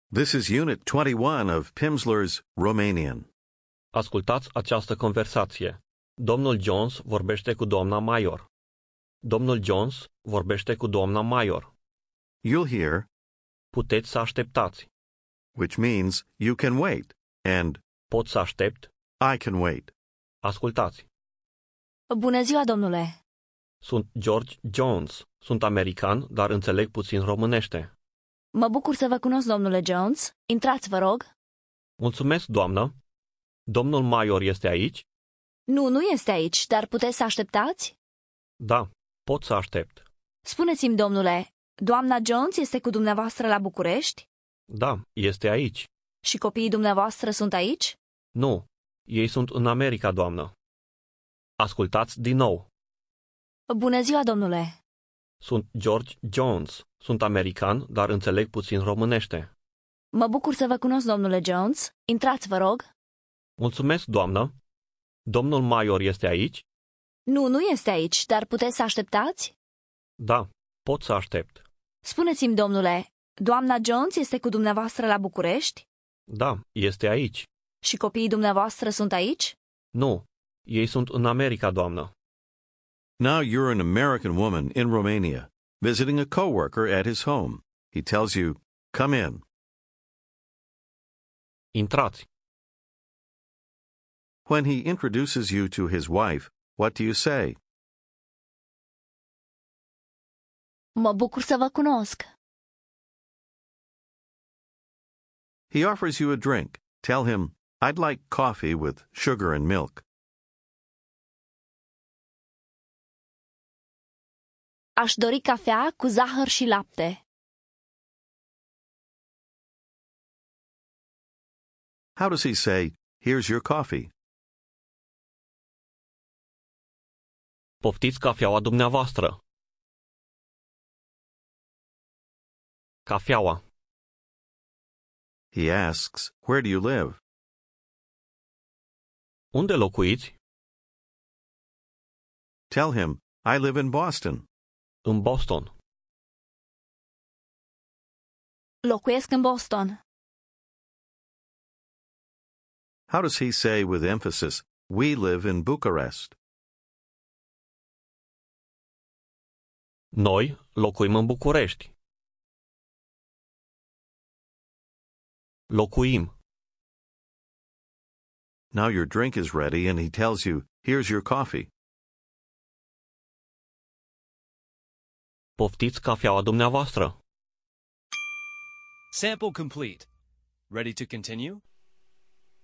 This is Unit 21 of Pimsleur's Romanian. Ascultați această conversație. Domnul Jones vorbește cu doamna Mayor. Domnul Jones vorbește cu doamna Mayor. You'll hear, Puteți să așteptați. which means you can wait, and Pot să aștept. I can wait. Ascultați. Bună ziua, domnule! Sunt George Jones. Sunt american, dar înțeleg puțin românește. Mă bucur să vă cunosc, domnule Jones. Intrați, vă rog. Mulțumesc, doamnă. Domnul Mayor este aici? Nu este aici, dar puteți să așteptați? Da, pot să aștept. Spuneți-mi, domnule, doamna Jones este cu dumneavoastră la București? Da, este aici. Și copiii dumneavoastră sunt aici? Nu, ei sunt în America, doamnă. Ascultați din nou. Bună ziua, domnule! Sunt George Jones. Sunt american, dar înțeleg puțin românește. Mă bucur să vă cunosc, domnule Jones. Intrați, vă rog. Mulțumesc, doamnă. Domnul Mayor este aici? Nu este aici, dar puteți să așteptați? Da, pot să aștept. Spuneți-mi, domnule, doamna Jones este cu dumneavoastră la București? Da, este aici. Și copiii dumneavoastră sunt aici? Nu, ei sunt în America, doamnă. Now you're an American woman in Romania, visiting a coworker at his home. He tells you, come in. Intrați. When he introduces you to his wife, what do you say? Mă bucur să vă cunosc. He offers you a drink. Tell him, I'd like coffee with sugar and milk. Aș dori cafea cu zahăr și lapte. How does he say, here's your coffee? Poftiți cafeaua dumneavoastră. Cafeaua. He asks, where do you live? Unde locuiți? Tell him, I live in Boston. În Boston. Locuiesc în Boston. How does he say with emphasis, we live in Bucharest? Noi locuim în București. Locuim. Now your drink is ready and he tells you, here's your coffee. Poftiți cafeaua dumneavoastră. Sample complete. Ready to continue?